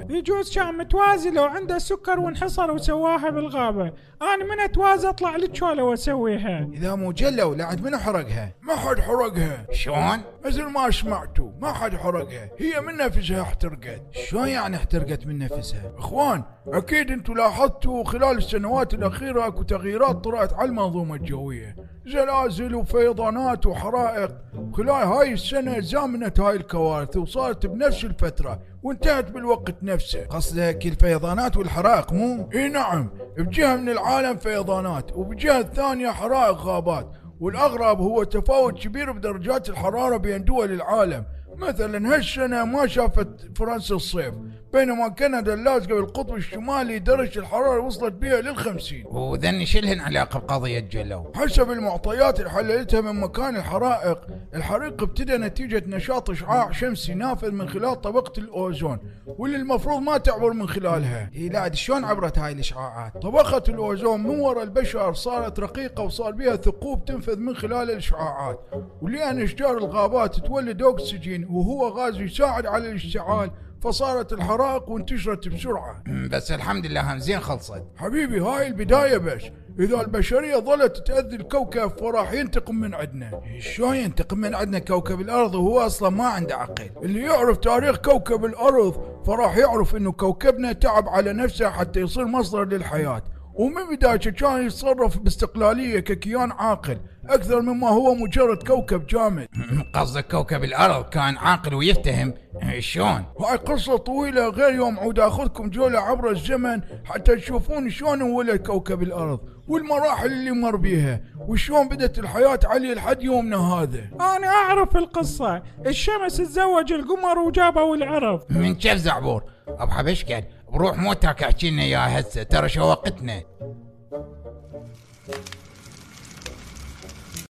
يجوز كان متوازي لو عنده سكر وانحصر وسواها بالغابة. انا من اتوازي اطلع للشولة واسويها. اذا مو جلة ولعد من حرقها؟ ما حد حرقها. شلون؟ مثل ما سمعتوا ما حد حرقها، هي من نفسها احترقت. شلون يعني احترقت من نفسها؟ اخوان اكيد انتوا لاحظتوا خلال السنوات الاخيرة اكو تغييرات طرأت على المنظومة الجوية، زلازل وفيضانات وحرائق. خلال هاي السنة زامنت هاي الكوارث وصارت بنفس الفترة وانتهت بالوقت نفسه. قصدك الفيضانات والحرائق مو؟ اي نعم، بجهة من العالم فيضانات وبجهة ثانية حرائق غابات، والأغرب هو تفاوت كبير بدرجات الحرارة بين دول العالم. مثلا هالسنة ما شافت فرنسا الصيف، بينما كندا اللازقة بالقطب الشمالي درجة الحرارة وصلت بها لل50. وذني شلهن علاقة بقضية جلو؟ حسب المعطيات اللي حللتها من مكان الحريق ابتدى نتيجة نشاط إشعاع شمسي نافذ من خلال طبقة الأوزون، واللي المفروض ما تعبر من خلالها. لا شلون عبرت هاي الإشعاعات؟ طبقة الأوزون من وراء البشر صارت رقيقة وصار بها ثقوب تنفذ من خلال الإشعاعات، ولأن أشجار الغابات تولد أكسجين وهو غاز يساعد على الاشتعال، فصارت الحرائق وانتشرت بسرعة. بس الحمد لله هم زين خلصت. حبيبي هاي البداية بس، إذا البشرية ظلت تأذي الكوكب فراح ينتقم من عندنا. شلون ينتقم من عندنا كوكب الأرض وهو أصلا ما عنده عقل؟ اللي يعرف تاريخ كوكب الأرض فراح يعرف إنه كوكبنا تعب على نفسه حتى يصير مصدر للحياة، ومن بدايته كان يتصرف باستقلالية ككيان عاقل أكثر مما هو مجرد كوكب جامد. قصدك كوكب الأرض كان عاقل ويفتهم؟ شلون؟ هاي قصة طويلة غير يوم عود أخذكم جولة عبر الزمن حتى تشوفون شلون انولد كوكب الأرض والمراحل اللي مر بيها وشلون بدت الحياة عليه لحد يومنا هذا. انا اعرف القصة، الشمس تزوج القمر وجابوا العرض. من كيف زعبور؟ ابو حبشكل بروح موتك احكي لنا يا هسه، ترى شو وقتنا.